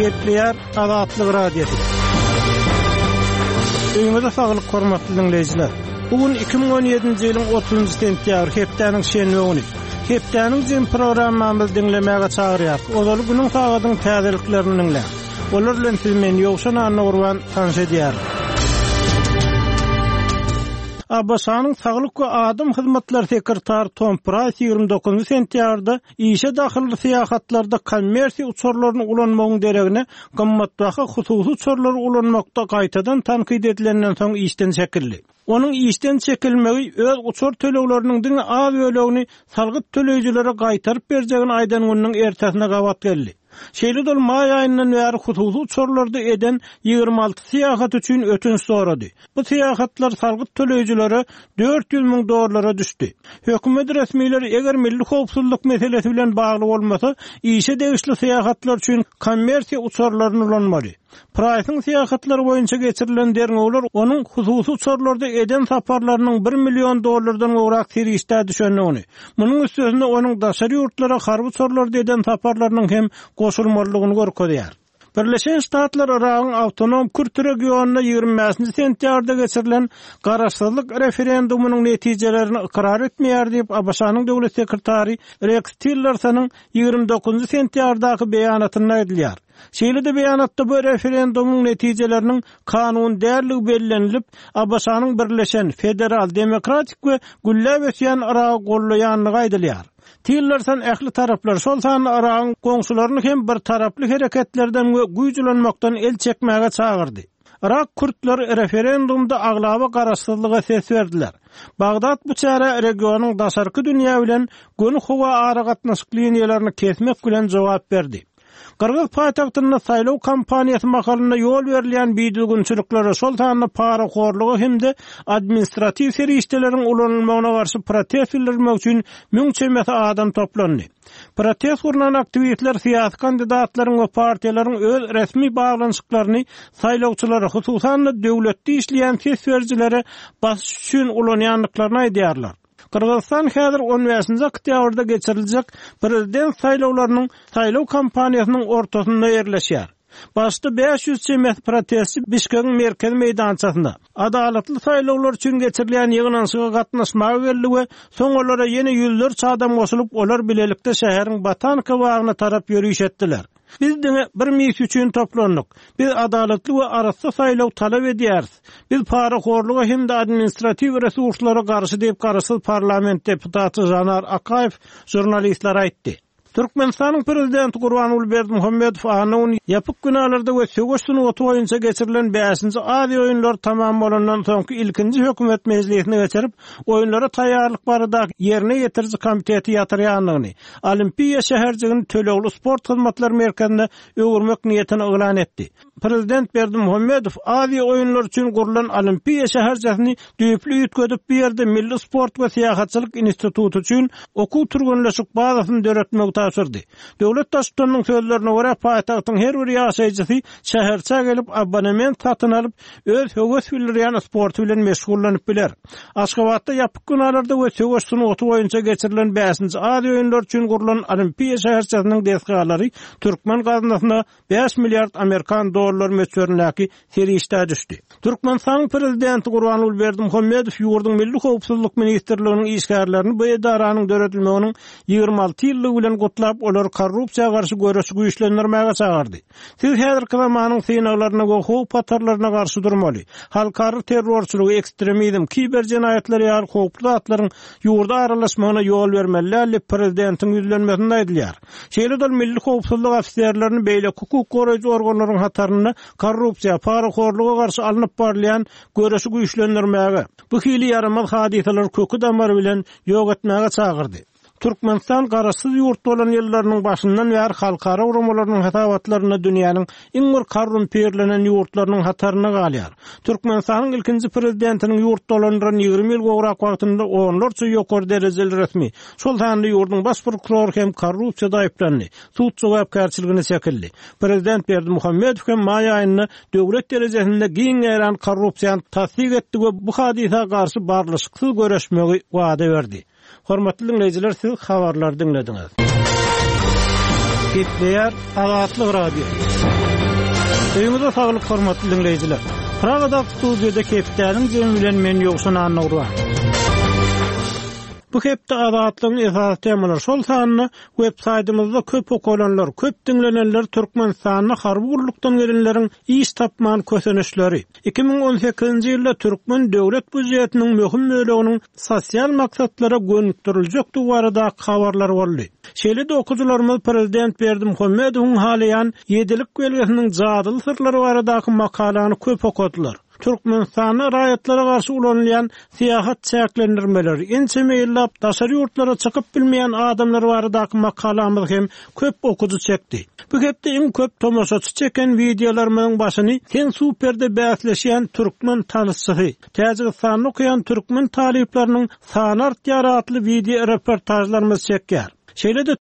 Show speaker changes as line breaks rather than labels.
Gepleýär Azatlyk radiosu. Öňüňizde saglyk hormatly dinleýijiler. Bugün 2017-nji ýylyň 30-njy sentýabr, hepdeniň şenli güni. Hepdeniň jym programmamyzy dinlemäge çagyrýar. Ozaly günüň sagatyň täzeliklerini dinle. Olar bilen siz meni ýoksa anna urban tanış edýär. Abbasanyň saglyk we adam hyzmatlar sekretary Tom Price 29 sentýabrda işe daxily syýahatlarda kommersiýa uçurlaryny ulanmagyň deregine gymmatbaha hususy uçurlary ulanmakda gaýtadan tanqid edilenden soň işden çekildi. Onun işden çekilmegi öz uçur tölegleriniň diňe az bölegini salgyt töleýjilere gaýtaryp berjegini aýdan günüň ertesine gabat geldi. Şeýle dol may aýyndan bäri hususy uçurlarda eden 26 syýahat üçin ötünç sorady. Bu syýahatlar salgyt töleýjilere $400.000 düşdi. Hökümet resmiýetleri eger milli howpsuzlyk meselesi bilen bagly bolmasa, işe degişli syýahatlar üçin kommersiýa uçurlaryny ulanmaly. Price'ın syýahatlary boýunça geçirilen derňewler onun hususy uçurlarda eden saparlarynyň $1 million gowrak tirişde düşenligini. Munyň üstüne onun daşary ýurtlara harby uçurlarda eden saparlarynyň hem goşulmalygyny görkezýär. Birleşen Ştatlar Iragyň awtonom Kürt regionuna 20 sentýarda geçirilen garaşsyzlyk referendumunyň netijelerini ikrar etmeýär diýip Abbasanyň döwlet sekretary Rex Tillersonyň 29 sentýardaky beýanatyna edilýär. Şeýle de beýanatda bu referendumuň netijeleriniň kanun därligi bellenilip, Abbasanyň birleşen federal demokratik we gülläp ötýän Iragy gollaýanlygy aýdylýar. Tillerson ähli taraplar şol sany Iragyň goňşularyny hem bir taraply hereketlerden we güýjülenmekden el çekmäge çagyrdy. Irak Kürtleri referendumda aglaba garaşsyzlyga ses berdiler. Bagdad bu çara regionyň daşarky dünýä bilen gönü howa ara gatnaşyk liniýalaryny kesmek bilen jogap berdi. Kırgız paýtagtyna saýlaw kampaniýasy makalyna ýol berilýän biýdilgünçiliklere şol tanyny para horlugy hemde administrativ serişdeleriň ulanylmagyna garşy protest bildirmek üçin müňçe adam toplandy. Protest gurnan aktivistler syýasy kandidatlaryň we partiýalaryň öz resmi baglanyşyklaryny saýlawçylara, hususan döwletde işleýän tesberjilere basyş üçin ulanýanlyklaryny aýdýarlar. Kırgızstan häzir 15-nji oktýabrda geçiriljek prezident saýlawlarynyň saýlaw kampaniýasynyň ortasynda ýerleşýär. Başda 500 çemet protestçi Bişkekiň merkez meýdançasynda adalatly saýlawlar üçin geçirilýän ýygnanşyga gatnaşmagy geldi we soň olara ýene ýüzlerçe adam goşulyp olar bilelikde şäheriň Botanika bagyna tarap ýürüýüş etdiler. Biz diňe bir mis üçin toplandyk. Biz adalatly we arasy saýlaw talap edýäris. Biz para horlugy hem de administrativ resurslara garşy diýip garaşsyz parlament deputaty Janar Akayev jurnalistlere aýtdy. Türkmenistanyň prezidenti Gurbanuly Berdimuhammedow anyň ýapyk günalarda we söwüşini otuýunça geçirilen 5-nji Aziýa oýunlary tamam bolandan soňky ilkinji hökümet mejlisine geçirip, oýunlara taýýarlyk barada ýerine ýetirji komiteti ýatyrýanlygyny, Olimpiýa şäherjigini tölegli sport hyzmatlary merkezine öwürmek niýetini elan etdi. Prezident Berdimuhammedow Aziýa oýunlary üçin gurulan Olimpiýa şäherjigini düýpli ýetgedip berdi. Milli sport we syýahatçylyk instituty üçin okuw turgunlaşyk bazasyny döretmek tasyrdy. Döwlet daşytanyň sözlerine görä paýtagtyň her bir ýaşaýjysy şäherçe gelip abonement satyn alyp öz höwes bildirýän sport bilen meşgullanyp biler. Aşgabatda ýapyk günalarda we söwüşini otuýunça geçirilen 5-nji Aziýa oýunlary üçin gurulan Olimpiýa şäherçiginiň desgalary Türkmen gazynasyna 5 milliard Amerikan dollar meçhörnäki serişde düşdi. Türkmenistanyň prezidenti Gurbanuly Berdimuhammedow ýurdun milli howpsuzlyk ministrliginiň işgärlerini bu edaranyň döretilmeginiň 26 ýyllygy bilen gutlap olar korrupsiýaga garşy görüşi güýçlendirmäge çagardy. Siz häzirki zamanyň synaklaryna we howp patarlaryna garşy durmaly. Halkary terrorçylyk, ekstremizm, kiber jenaýatlar ýaly howply atlaryň ýurda aralaşmagyna ýol bermeli prezidentiň ýüzlenmesinde aýdylýar. Şeýle dol milli howpsuzlyk ofisiýerlerini beýle hukuk goraýjy organlaryň hataryna korrupsiýa, paraxorluga garşy alınıp barlayan görüşi güýçlendirmäge, bu hili yaramaz hadiseler kökü damar bilen ýok etmäge çagyrdy. Türkmenistan garaşsyz ýurt bolan ýyllarynyň başyndan bäri halkara uramalarynyň hatabatlaryna dünýäniň iň bir korrumperlenen ýurtlarynyň hataryna galýar. Türkmenistanyň ilkinji prezidentiniň ýurt dolanlaryny 20 ýyl gowrak wagtynda onlarça ýokary derejeli resmi şol tanyny ýurdun baş prokuror hem korrupsiýada aýplandy. Sud jogapkärçiligine çekildi. Prezident Berdimuhammedow hem may aýynda döwlet derejesinde giň eran korrupsiýany tasdik etdi we bu hadisa garşy barlyşyksız görüşmegi wada berdi. Hormatly dinleyijiler, siz habarlar dinlediňiz. Gepleýär Azatlyk radiosu. Öýüňizde saglyk hormatly dinleýijiler. Pragada studiýada Kepdäniň jemi bilen men ýokşan anaglar. Bu hepde azatlygyň esas temaları şol sanyny websaytymyzda köp okulanlar, köp dinlenenler Türkmenistanyna harby gurulukdan gelenleriň iş tapman kösenişleri. 2018-nji ýylda Türkmen döwlet büdjetiniň möhüm böleginiň sosial maksatlara gönükdirilýekdi barada habarlar boldy. Şeýle-de okujularymyz prezident Berdimuhammedowyň halayan 7lik belgesiniň jadyl sırlary baradaky makalany köp okudylar. Türkmenistanyň raýatlara garşy ulanýan siýahat çäklendirmeleri, ençemeýillap daşary ýurtlara çykyp bilmeýän adamlar baradaky makalamyz hem köp okudy çekdi. Bu hepde iň köp tomoşaçy çeken videolarymyň başyny Sen Superde bäsleşýän türkmen tanysçysy, Täjikistanyny okuyan türkmen talipleriniň sanar ýaratly video reportajlarymyz çekýär. Şeýle-de